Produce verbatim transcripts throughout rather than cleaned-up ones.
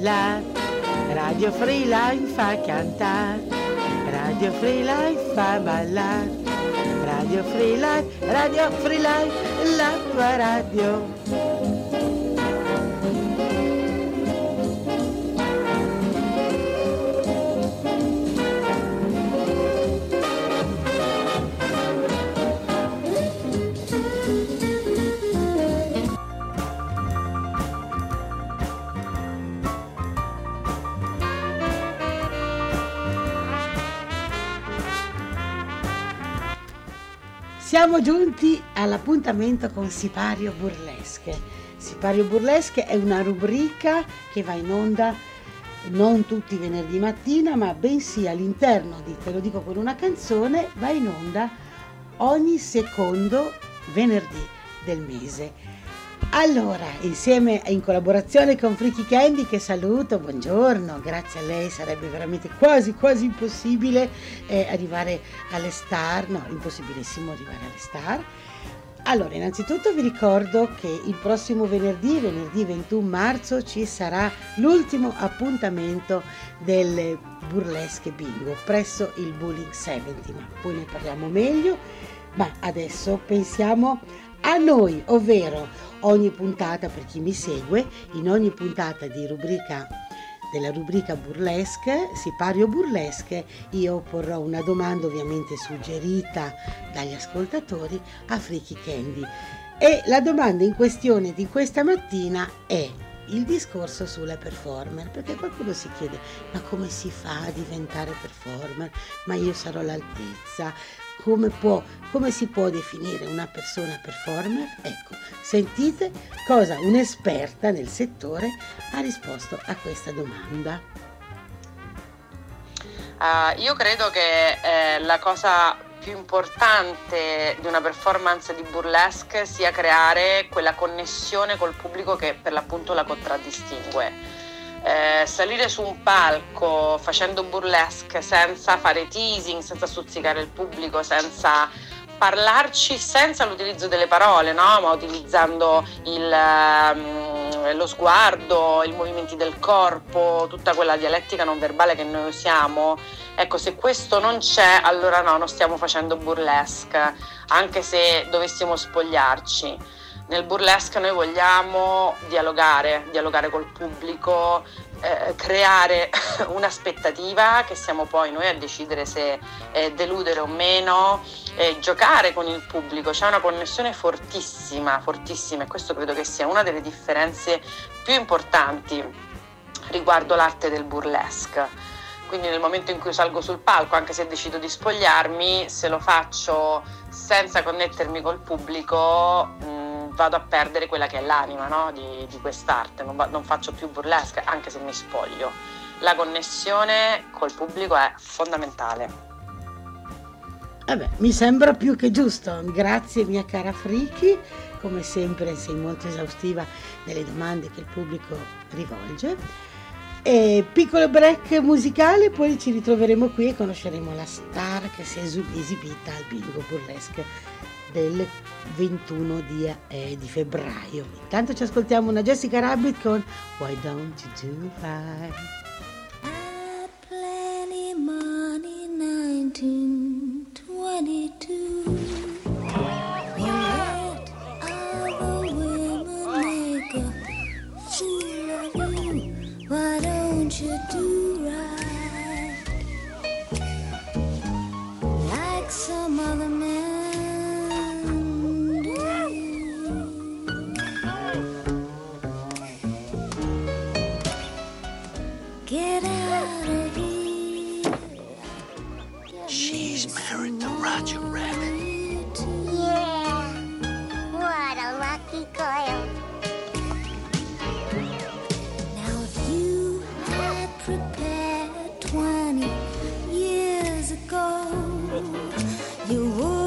ballare, Radio Free Life fa cantare, Radio Free Life fa ballare, Radio Free Life, Radio Free Life, la tua radio. Siamo giunti all'appuntamento con Sipario Burlesque. Sipario Burlesque è una rubrica che va in onda non tutti i venerdì mattina, ma bensì all'interno di, te lo dico con una canzone, va in onda ogni secondo venerdì del mese. Allora, insieme in collaborazione con Freaky Candy, che saluto, buongiorno, grazie a lei sarebbe veramente quasi quasi impossibile eh, arrivare alle star, no, impossibilissimo arrivare alle star. Allora, innanzitutto vi ricordo che il prossimo venerdì, venerdì ventuno marzo, ci sarà l'ultimo appuntamento del Burlesque Bingo presso il Bowling settanta, ma poi ne parliamo meglio. Ma adesso pensiamo a noi, ovvero ogni puntata, per chi mi segue, in ogni puntata di rubrica della rubrica Burlesque, Sipario Burlesque, io porrò una domanda ovviamente suggerita dagli ascoltatori a Freaky Candy. E la domanda in questione di questa mattina è il discorso sulla performer, perché qualcuno si chiede: ma come si fa a diventare performer? Ma io sarò all'altezza? Come può, come si può definire una persona performer? Ecco, sentite cosa un'esperta nel settore ha risposto a questa domanda. Uh, io credo che eh, la cosa più importante di una performance di burlesque sia creare quella connessione col pubblico che per l'appunto la contraddistingue. Eh, salire su un palco facendo burlesque senza fare teasing, senza stuzzicare il pubblico, senza parlarci, senza l'utilizzo delle parole, no? Ma utilizzando il, um, lo sguardo, i movimenti del corpo, tutta quella dialettica non verbale che noi usiamo. Ecco, se questo non c'è, allora no, non stiamo facendo burlesque, anche se dovessimo spogliarci. Nel burlesque noi vogliamo dialogare, dialogare col pubblico, eh, creare un'aspettativa che siamo poi noi a decidere se eh, deludere o meno, eh, giocare con il pubblico. C'è una connessione fortissima, fortissima, e questo credo che sia una delle differenze più importanti riguardo l'arte del burlesque. Quindi nel momento in cui salgo sul palco, anche se decido di spogliarmi, se lo faccio senza connettermi col pubblico, mh, vado a perdere quella che è l'anima, no? di, di quest'arte. Non, va, non faccio più burlesque, anche se mi spoglio. La connessione col pubblico è fondamentale. Vabbè, mi sembra più che giusto. Grazie mia cara Freaky, come sempre sei molto esaustiva nelle domande che il pubblico rivolge. E piccolo break musicale, poi ci ritroveremo qui e conosceremo la star che si è esibita al Bingo Burlesque del ventuno di, eh, di febbraio. Intanto ci ascoltiamo una Jessica Rabbit con Why Don't You Do Right. I had plenty money nineteen twenty-two. Yet other women make a fool of you. Why don't you do right like some other men do? Get out of here. She's married to Roger Rabbit. Yeah, what a lucky girl. Prepared twenty years ago, you would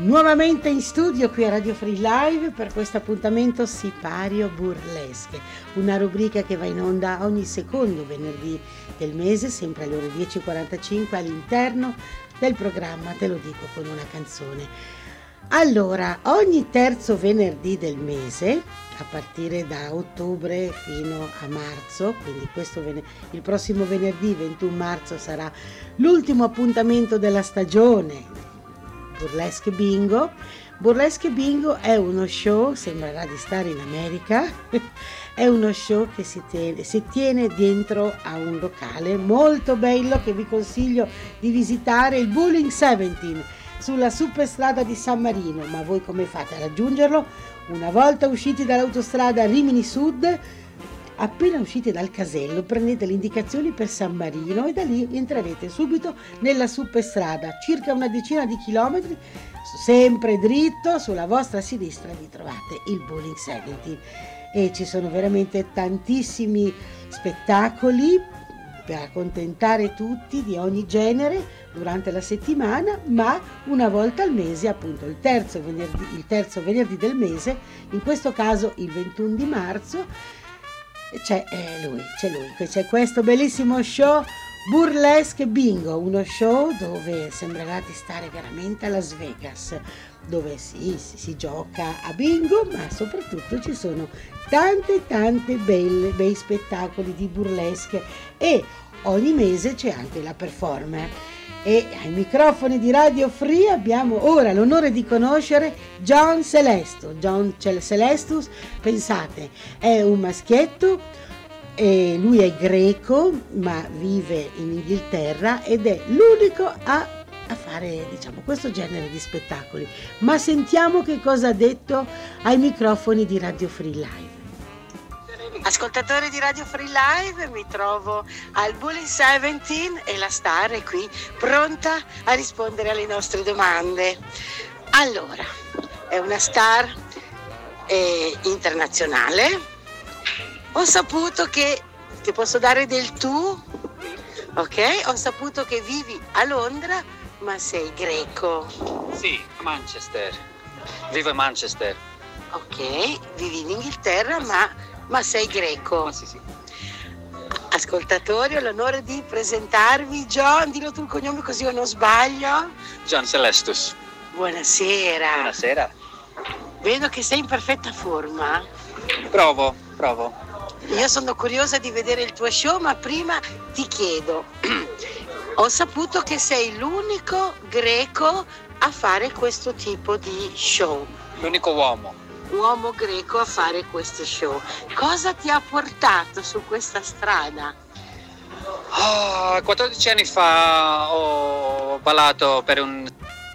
Nuovamente in studio qui a Radio Free Live per questo appuntamento Sipario Burlesque, una rubrica che va in onda ogni secondo venerdì del mese, sempre alle ore dieci e quarantacinque all'interno del programma Te lo dico con una canzone. Allora, ogni terzo venerdì del mese, a partire da ottobre fino a marzo, quindi questo ven- il prossimo venerdì ventuno marzo sarà l'ultimo appuntamento della stagione Burlesque Bingo. Burlesque Bingo è uno show, sembrerà di stare in America, è uno show che si tiene, si tiene dentro a un locale molto bello che vi consiglio di visitare, il Bowling diciassette sulla superstrada di San Marino. Ma voi come fate a raggiungerlo? Una volta usciti dall'autostrada Rimini Sud, appena uscite dal casello prendete le indicazioni per San Marino e da lì entrerete subito nella superstrada, circa una decina di chilometri, sempre dritto, sulla vostra sinistra vi trovate il Bowling diciassette e ci sono veramente tantissimi spettacoli per accontentare tutti di ogni genere durante la settimana, ma una volta al mese, appunto il terzo venerdì, il terzo venerdì del mese, in questo caso il ventuno di marzo, c'è eh, lui, c'è lui, c'è questo bellissimo show Burlesque Bingo, uno show dove sembrerà di stare veramente a Las Vegas, dove sì, si, si gioca a bingo, ma soprattutto ci sono tante tante belle, bei spettacoli di burlesque e ogni mese c'è anche la performer. E ai microfoni di Radio Free abbiamo ora l'onore di conoscere John Celestus. John Celestus, pensate, è un maschietto, e lui è greco ma vive in Inghilterra ed è l'unico a, a fare, diciamo, questo genere di spettacoli. Ma sentiamo che cosa ha detto ai microfoni di Radio Free Live. Ascoltatori di Radio Free Live, mi trovo al Bowling diciassette e la star è qui pronta a rispondere alle nostre domande. Allora, è una star eh, internazionale. Ho saputo che ti posso dare del tu, ok? Ho saputo che vivi a Londra, ma sei greco. Sì, a Manchester. Vivo a Manchester. Ok, vivi in Inghilterra, ma Ma sei greco. Ma sì, sì. Ascoltatori, ho l'onore di presentarvi John, dillo tu il cognome così io non sbaglio. John Celestus. Buonasera. Buonasera. Vedo che sei in perfetta forma. Provo, provo. Io sono curiosa di vedere il tuo show, ma prima ti chiedo. Ho saputo che sei l'unico greco a fare questo tipo di show. L'unico uomo. Uomo greco a fare questo show. Cosa ti ha portato su questa strada? Oh, quattordici anni fa ho ballato per un...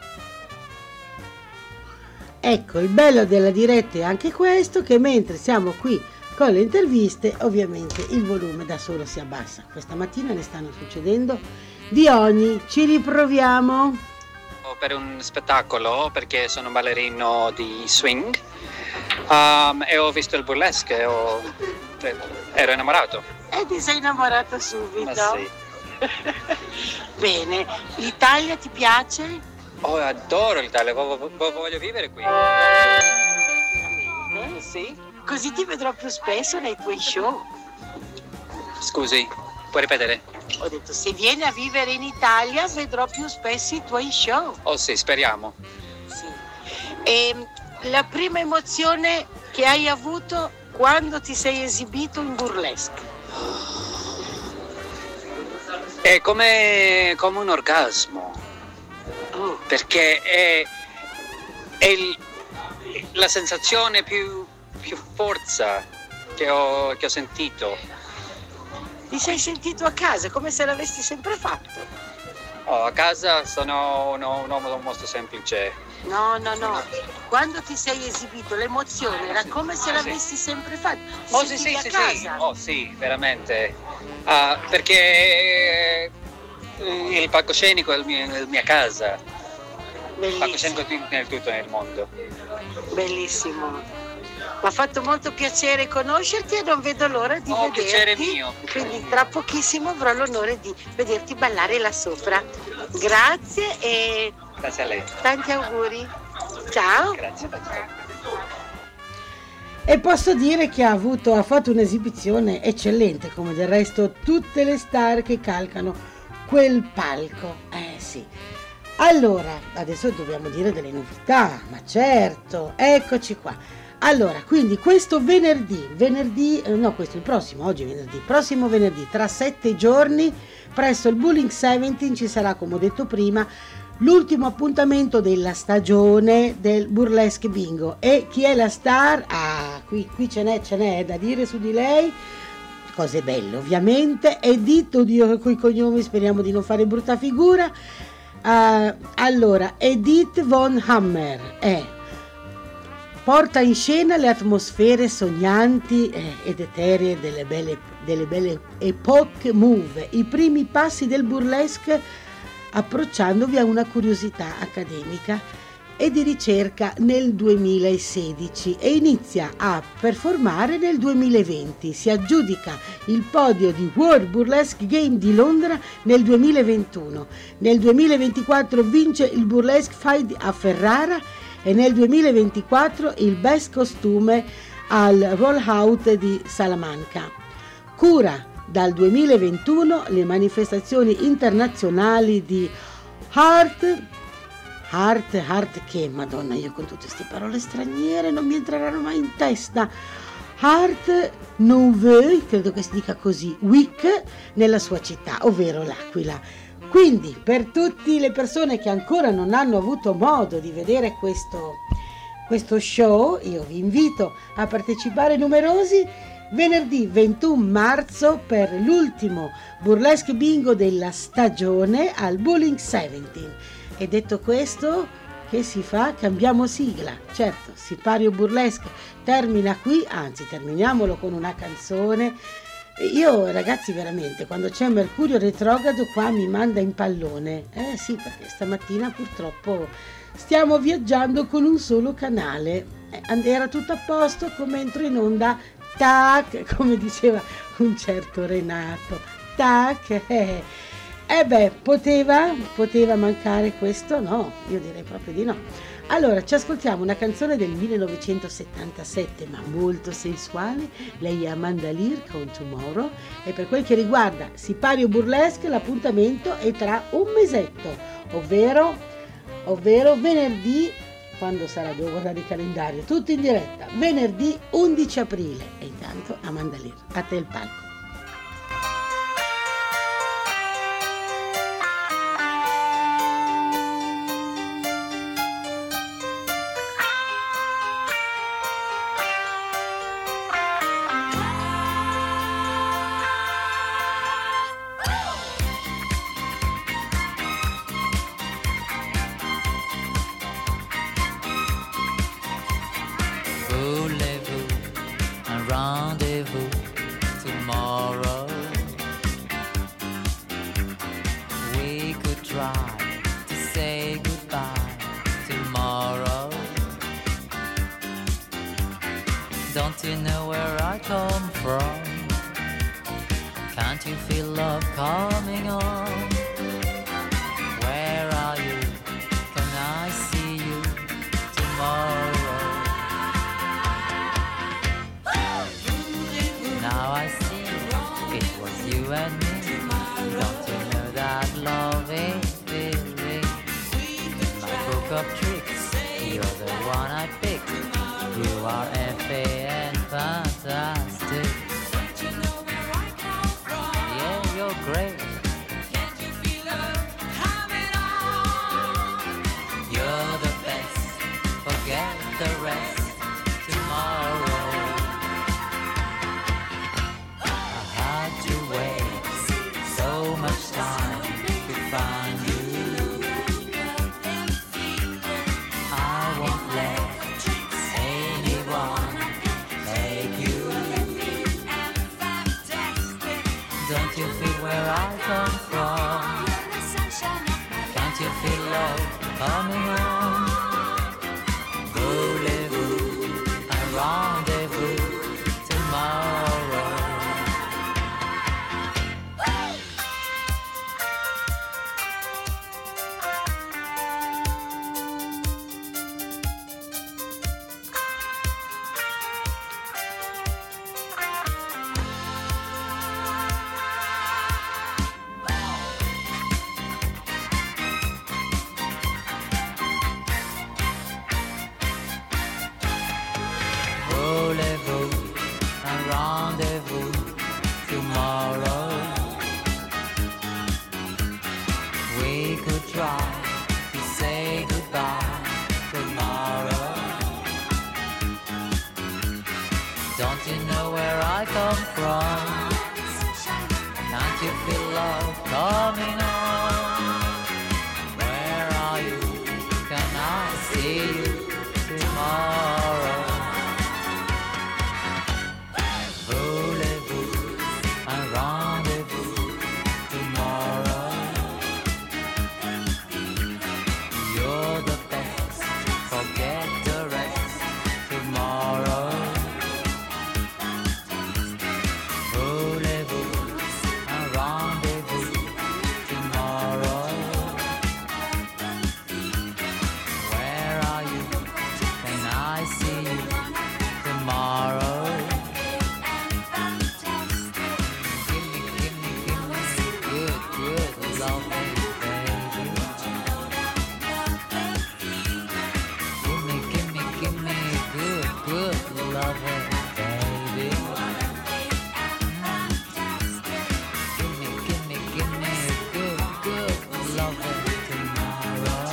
Ecco, il bello della diretta è anche questo, che mentre siamo qui con le interviste ovviamente il volume da solo si abbassa. Questa mattina ne stanno succedendo di ogni. Ci riproviamo. Per un spettacolo, perché sono un ballerino di swing. Um, e ho visto il burlesque e ho... ero innamorato. E ti sei innamorato subito? Ma sì. Bene, l'Italia ti piace? Oh, adoro l'Italia, voglio, voglio vivere qui. Eh, sì. Così ti vedrò più spesso nei tuoi show. Scusi, puoi ripetere? Ho detto, se vieni a vivere in Italia vedrò più spesso i tuoi show. Oh sì, speriamo. Sì. E la prima emozione che hai avuto quando ti sei esibito in burlesque? È come, come un orgasmo, Oh. perché è, è il, la sensazione più, più forza che ho, che ho sentito. Ti sei sentito a casa, come se l'avessi sempre fatto? Oh, a casa sono un, un uomo molto semplice. No, no, no. Quando ti sei esibito l'emozione era come se l'avessi sempre fatto. Ti Oh sì, sì, sentivi a sì, casa? sì. Oh sì, veramente. Ah, perché il palcoscenico è la mia, la mia casa. Il palcoscenico Bellissimo, nel tutto nel mondo. bellissimo. Mi ha fatto molto piacere conoscerti e non vedo l'ora di Oh, vederti. piacere mio. Quindi tra pochissimo avrò l'onore di vederti ballare là sopra. Grazie e Grazie a lei. tanti auguri. Ciao. Grazie. E posso dire che ha avuto, ha fatto un'esibizione eccellente, come del resto tutte le star che calcano quel palco. Eh sì. Allora, adesso dobbiamo dire delle novità, ma certo, eccoci qua. Allora, quindi questo venerdì, venerdì, eh, no, questo è il prossimo, oggi è venerdì, prossimo venerdì, tra sette giorni, presso il Bowling diciassette ci sarà, come ho detto prima, l'ultimo appuntamento della stagione del Burlesque Bingo. E chi è la star? Ah, qui, qui ce n'è, ce n'è da dire su di lei, cose belle ovviamente. Edith, oddio, coi cognomi speriamo di non fare brutta figura. Uh, allora, Edith von Hammer è porta in scena le atmosfere sognanti eh, ed eteree delle belle, delle belle epoche move, i primi passi del burlesque, approcciandovi a una curiosità accademica e di ricerca nel duemilasedici, e inizia a performare nel duemilaventi. Si aggiudica il podio di World Burlesque Game di Londra nel duemilaventuno. Nel duemilaventiquattro vince il Burlesque Fight a Ferrara e nel duemilaventiquattro il Best Costume al Rollout di Salamanca. Cura dal duemilaventuno le manifestazioni internazionali di Heart, Heart, Heart che, madonna, io con tutte queste parole straniere non mi entreranno mai in testa. Heart Nouveau, credo che si dica così, Week, nella sua città, ovvero l'Aquila. Quindi, per tutte le persone che ancora non hanno avuto modo di vedere questo, questo show, io vi invito a partecipare numerosi venerdì ventuno marzo per l'ultimo Burlesque Bingo della stagione al Bowling diciassette. E detto questo, che si fa? Cambiamo sigla. Certo, Sipario Burlesque termina qui, anzi terminiamolo con una canzone. Io, ragazzi, veramente, quando c'è Mercurio retrogrado qua mi manda in pallone. Eh sì, perché stamattina purtroppo stiamo viaggiando con un solo canale. Eh, era tutto a posto, come entro in onda, tac, come diceva un certo Renato, tac, eh. Eh beh, poteva, poteva mancare questo? No, io direi proprio di no. Allora, ci ascoltiamo una canzone del millenovecentosettantasette, ma molto sensuale. Lei è Amanda Lear con Tomorrow, e per quel che riguarda Sipario Burlesque l'appuntamento è tra un mesetto, ovvero, ovvero venerdì, quando sarà, devo guardare il calendario, tutto in diretta, venerdì undici aprile. E intanto Amanda Lear, a te il palco. Don't you know where I come from? Can't you feel love coming on? Where are you? Can I see you tomorrow? Now I see it was you and me. Don't you know that love is feeling? My book of tricks, you're the one I picked. You are F A and fantastic. Don't you know where I come from? Yeah, you're great. Can't you feel love coming on? You're the best. Forget the rest. Tomorrow I had to wait so much time to find you. I won't let don't you feel where I come from? Can't you feel love coming on? Voulez-vous un rendezvous tomorrow? try to say goodbye tomorrow. Don't you know where I come from? Can't you feel love coming on? Where are you? Can I see you tomorrow? Voulez-vous un rendez-vous tomorrow? You're the best, forget the rest tomorrow. Voulez-vous un rendez-vous tomorrow? Where are you? Can I see you tomorrow? Give me, give me, give me good, good loving, baby. Give me, give me, give me good, good loving, baby. Give me, give me, give me good, good loving tomorrow.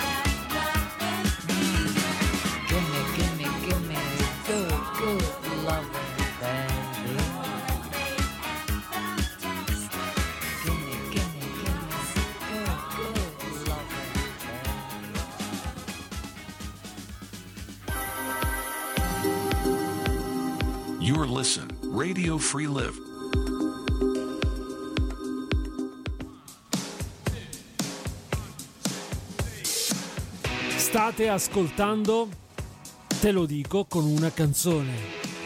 Give me, give me, give me good, good loving, baby. Give me, give me, give me good, good loving, baby. You're listening, Radio Free Live. State ascoltando Te lo dico con una canzone.